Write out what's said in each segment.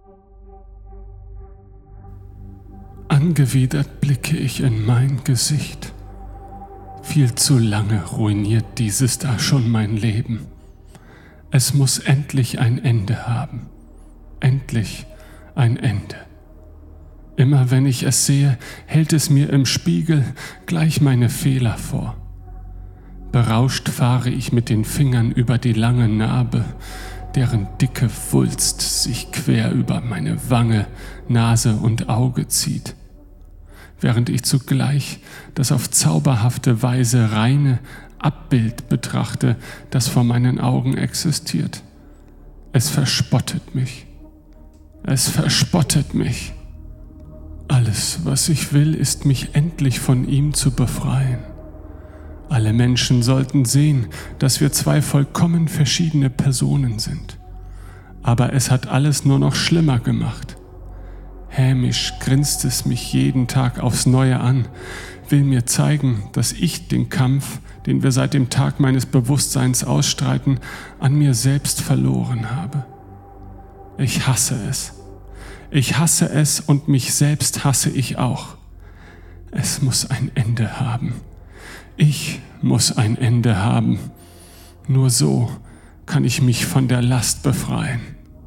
Angewidert blicke ich in mein Gesicht. Viel zu lange ruiniert dieses da schon mein Leben. Es muss endlich ein Ende haben. Endlich ein Ende. Immer wenn ich es sehe, hält es mir im Spiegel gleich meine Fehler vor. Berauscht fahre ich mit den Fingern über die lange Narbe, deren dicke Wulst sich quer über meine Wange, Nase und Auge zieht, während ich zugleich das auf zauberhafte Weise reine Abbild betrachte, das vor meinen Augen existiert. Es verspottet mich. Es verspottet mich. Alles, was ich will, ist, mich endlich von ihm zu befreien. Alle Menschen sollten sehen, dass wir zwei vollkommen verschiedene Personen sind. Aber es hat alles nur noch schlimmer gemacht. Hämisch grinst es mich jeden Tag aufs Neue an, will mir zeigen, dass ich den Kampf, den wir seit dem Tag meines Bewusstseins ausstreiten, an mir selbst verloren habe. Ich hasse es. Ich hasse es und mich selbst hasse ich auch. Es muss ein Ende haben. Ich muss ein Ende haben. Nur so kann ich mich von der Last befreien.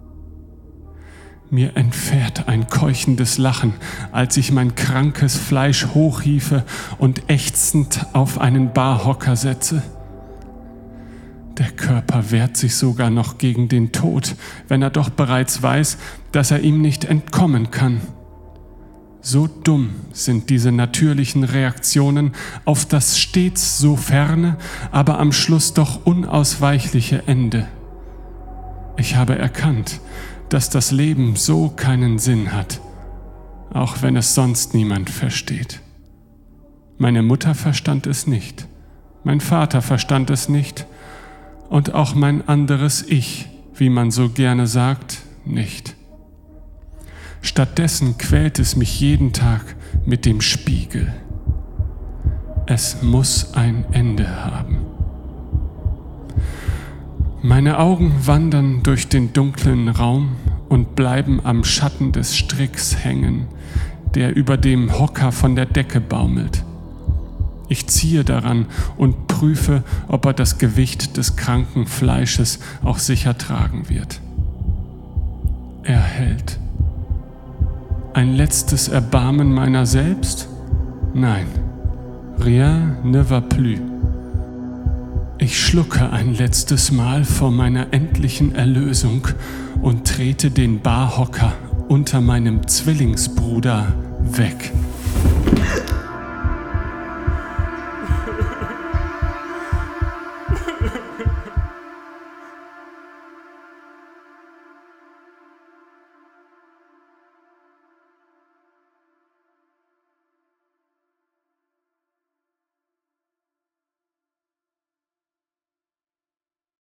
Mir entfährt ein keuchendes Lachen, als ich mein krankes Fleisch hochhiefe und ächzend auf einen Barhocker setze. Der Körper wehrt sich sogar noch gegen den Tod, wenn er doch bereits weiß, dass er ihm nicht entkommen kann. So dumm sind diese natürlichen Reaktionen auf das stets so ferne, aber am Schluss doch unausweichliche Ende. Ich habe erkannt, dass das Leben so keinen Sinn hat, auch wenn es sonst niemand versteht. Meine Mutter verstand es nicht, mein Vater verstand es nicht und auch mein anderes Ich, wie man so gerne sagt, nicht. Stattdessen quält es mich jeden Tag mit dem Spiegel. Es muss ein Ende haben. Meine Augen wandern durch den dunklen Raum und bleiben am Schatten des Stricks hängen, der über dem Hocker von der Decke baumelt. Ich ziehe daran und prüfe, ob er das Gewicht des kranken Fleisches auch sicher tragen wird. Er hält. Ein letztes Erbarmen meiner selbst? Nein, rien ne va plus. Ich schlucke ein letztes Mal vor meiner endlichen Erlösung und trete den Barhocker unter meinem Zwillingsbruder weg.